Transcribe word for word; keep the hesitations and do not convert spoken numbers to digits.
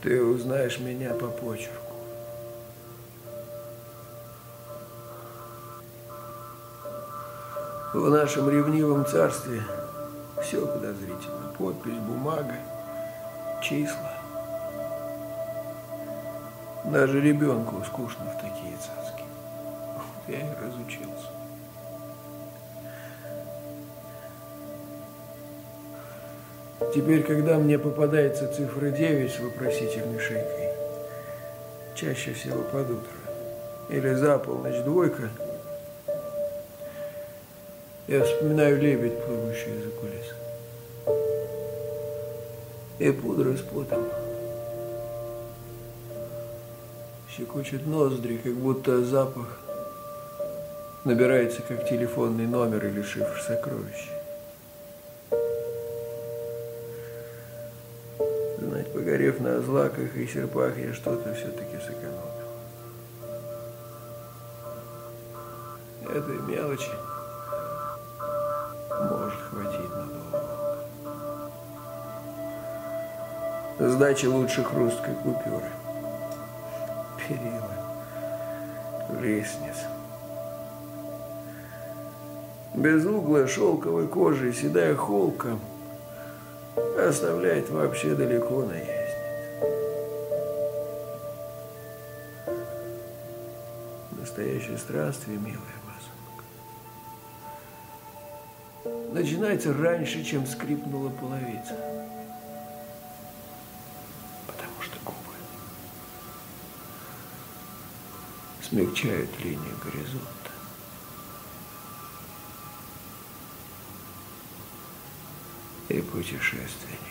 Ты узнаешь меня по почерку. В нашем ревнивом царстве все подозрительно. Подпись, бумага, числа. Даже ребенку скучно в такие цацки. Я и разучился. Теперь, когда мне попадается цифра девять с вопросительной шейкой, чаще всего под утро, или за полночь двойка, я вспоминаю лебедь, плывущий за кулис. И пудра с потом. Щекочет ноздри, как будто запах набирается, как телефонный номер или шифр сокровища. Знать, погорев на злаках и серпах, я что-то все-таки сэкономил. Этой мелочи может хватить надолго. Сдача лучше хрусткой купюры. Перила, лестниц. Безуглая шелковой кожа и седая холка оставляет вообще далеко наездниц. Настоящее странствие, милая масонка, начинается раньше, чем скрипнула половица. Потому что губы смягчают линию горизонта. И путешественник